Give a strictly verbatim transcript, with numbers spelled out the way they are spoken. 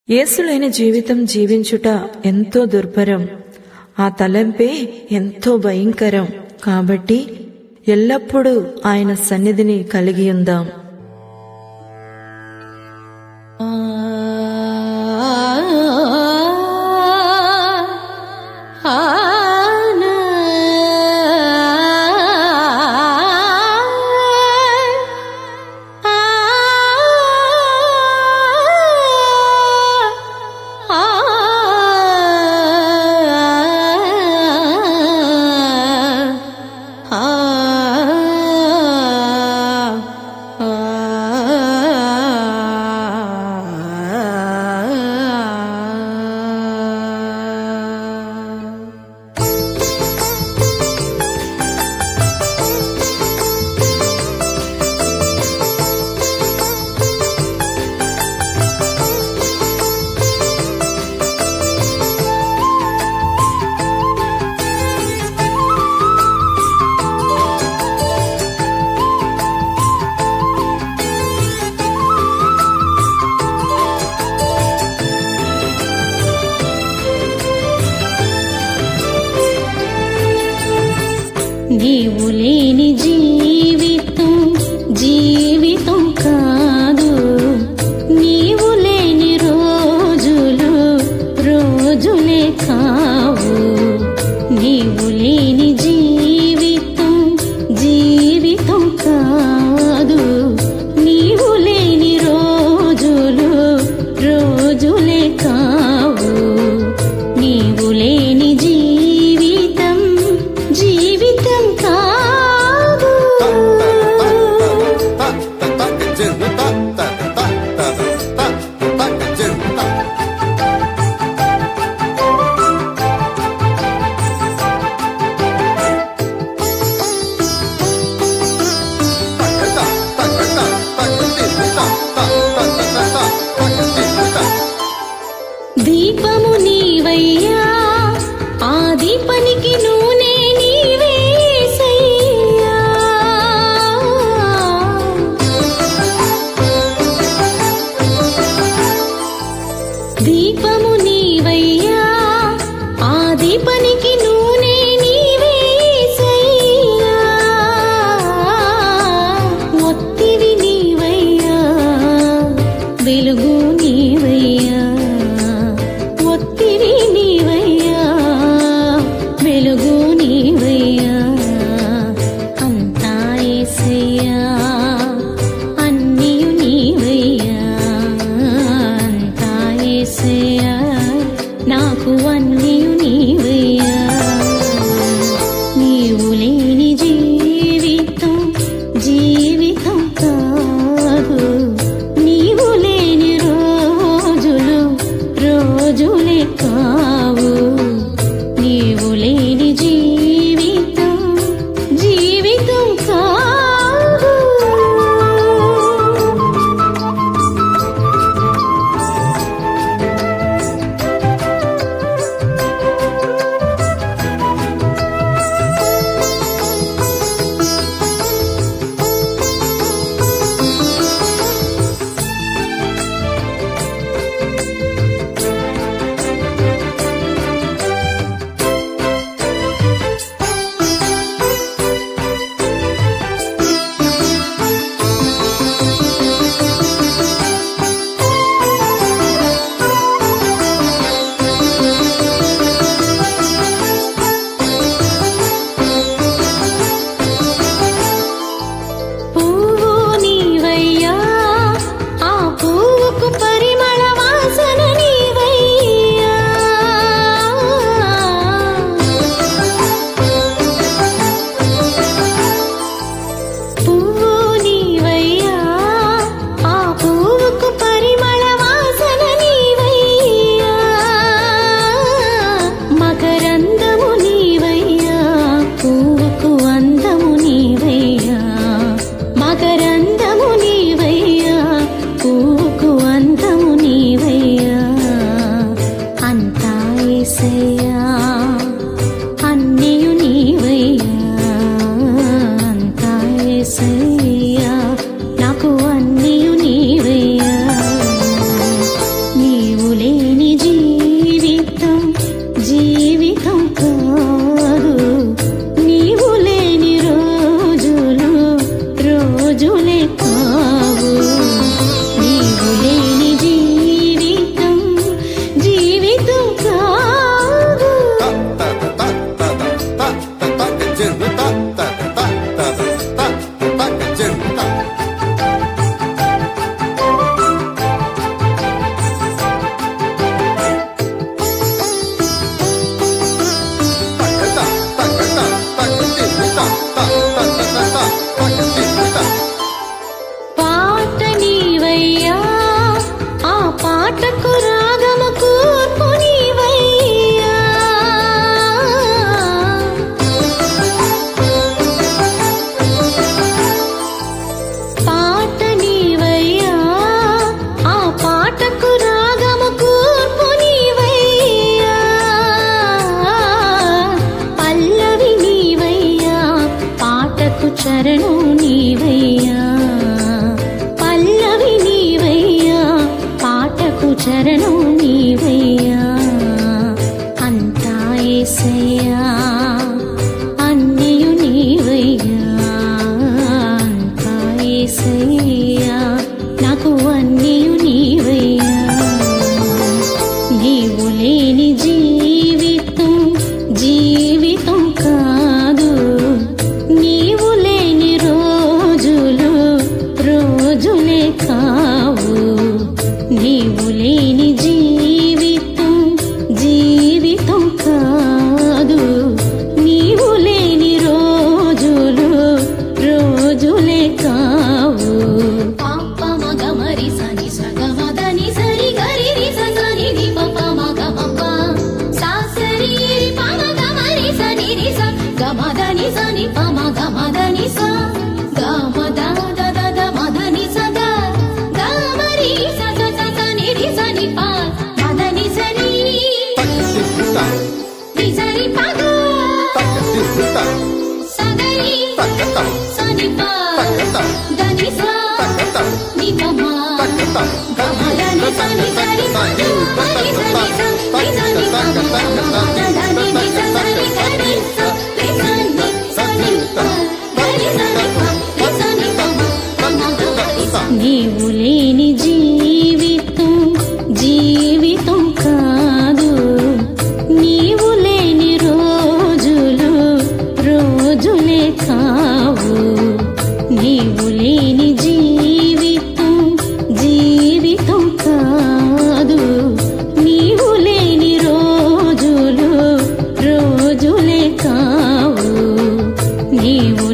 యేసులేని జీవితం జీవించుట ఎంతో దుర్భరం. ఆ తలంపే ఎంతో భయంకరం. కాబట్టి ఎల్లప్పుడూ ఆయన సన్నిధిని కలిగి ఉందాం. నీవు లేని జీవితం జీవితం కాదు, నీవు లేని రోజులు రోజులే కావు. నీవు లేని జీవితం జీవితం కాదు, నీవు లేని రోజులు రోజులే కావు. నీవు లేని జీవితం జీవితం కాదు. దీపము నీవయ్యా, ఆ దీపానికి నూనె నీవే యేసయ్యా. దీపము నీవయ్యా, ఆ దీపానికి నూనె నీవే యేసయ్యా. ఒత్తివి నీవయ్యా, వెలుగు నీవయ్యా. ఒత్తివి నీవయ్యా, వెలుగు నీవయ్యా. అంతా యేసయ్యా, అన్నీయు నీవయ్యా. అంతా యేసయ్యా, నాకు అన్నీయు నీవయ్యా. నీవు లేని జీవితం జీవితం కాదు, నీవు లేని రోజులు రోజులే కావు. నీవు లేని జీవితం జీవితం కాదు. లేని జీవితం జీవితం కాదు, నీవు లేని రోజులు రోజులే కావు. నీవు లేని జీవితం జీవితం కాదు. పాట నీవయ్యా, ఆ పాటకు రాగము కూర్పు నీవయ్యా. పాట నీవయ్యా, ఆ పాటకు రాగము కూర్పు నీవయ్యా. పల్లవి నీవయ్యా, పాటకు చరణు నీవయ్యా. పల్లవి నీవయ్యా, పాటకు చరణు నీవయ్యా. అంతా యేసయ్యా, అన్నియు నీవయ్యా. అంతా యేసయ్యా, నాకు అన్నియు నీవయ్యా. నీవు లేని జీవితం జీవితం కాదు, నీవు లేని రోజులు రోజులే కావు. నీవు లేని జీవితం జీవితం కాదు, నీవు లేని రోజులు రోజులే కావు. పాప మగ మరి సని సగ మదని సరి గరి రి సని ని పప మగ మప సా సరి ప మగ మరి సని రి స గ మదని సని ప మగ మదని స గ మద ద ద ద మదని స గ గ మరి స స స సని రి సని ప మదని సరి రి సరి ప గ సగరి సని ప దని స ని ప మ గ మదని సని సరి ప గ మరి సని స రి సని ప గ మ దని ని స సని గరి స రి సని సని ప గరి సని ప రి సని ప మ ప మ గ మరి స. నీవు లేని జీవితం జీవితం కాదు, నీవు లేని రోజులు రోజులే కావు. నీవు లేని జీవితం జీవితం కాదు, నీవు లేని రోజులు రోజులే కావు. నీవు